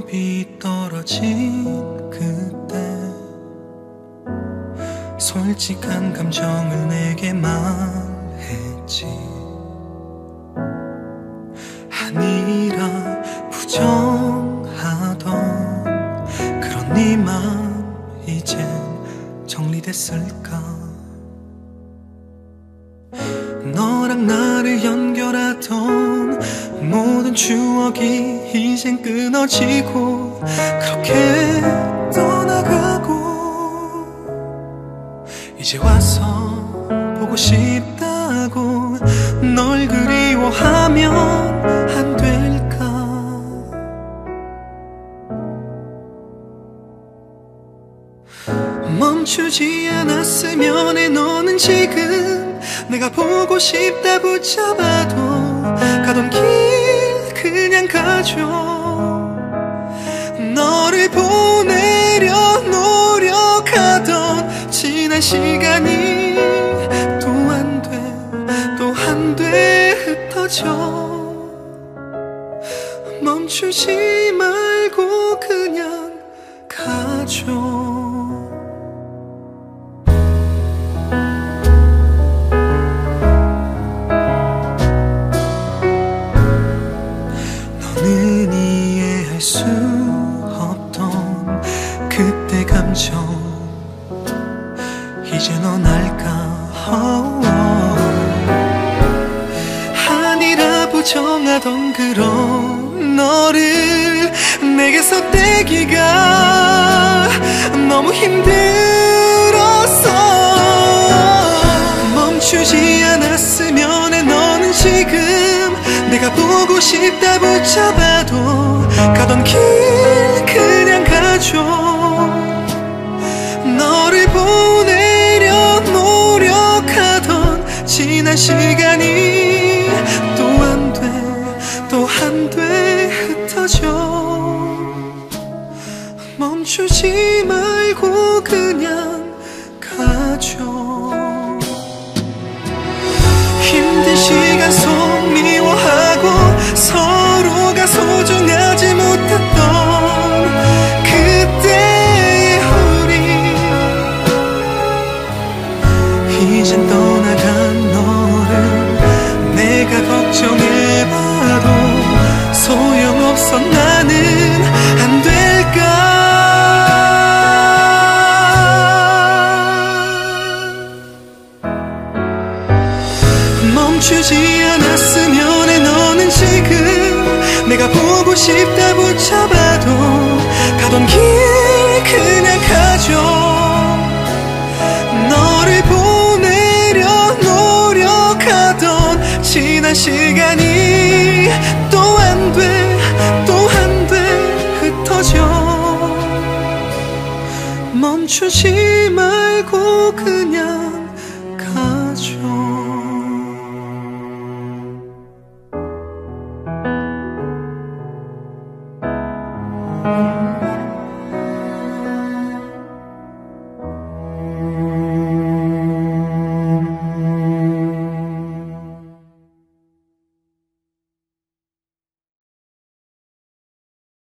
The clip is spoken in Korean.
호흡이 떨어진 그때 솔직한 감정을 내게 말했지. 아니라 부정하던 그런 네 맘 이젠 정리됐을까. 너랑 나를 연결하던 모든 추억이 이젠 끊어지고 그렇게 떠나가고 이제 와서 보고 싶다고 널 그리워하면 안 될까. 멈추지 않았으면 해. 너는 지금 내가 보고 싶다 붙잡아도 가던 길 그냥 가죠. 너를 보내려 노력하던 지난 시간이 또 안 돼, 또 안 돼 흩어져. 멈추지 말고 그냥 가죠. 너는 이해할 수 없던 그때 감정 이제 넌 알까. 아니라 부정하던 그런 너를 내게서 떼기가 너무 힘들었어. 멈추지 않았으면 해. 너는 지금 내가 보고 싶다 붙잡아도 가던 길 그냥 가죠. 너를 보내려 노력하던 지난 시간이 또 안 돼, 또 안 돼 흩어져. 멈추지 말고 그냥 가죠. 힘든 시간 속 미워하고 서로가 소중하지 못했던 그때의 우리 이젠 떠나간 너를 내가 걱정해봐도 소용없어. 나는 안 될까. 멈추지 않았으면 해. 너는 지금 내가 보고 싶다 붙잡아도 가던 길 그냥 가죠. 너를 보내려 노력하던 지난 시간이 또 안 돼, 또 안 돼 흩어져. 멈추지 말고 그냥 가죠.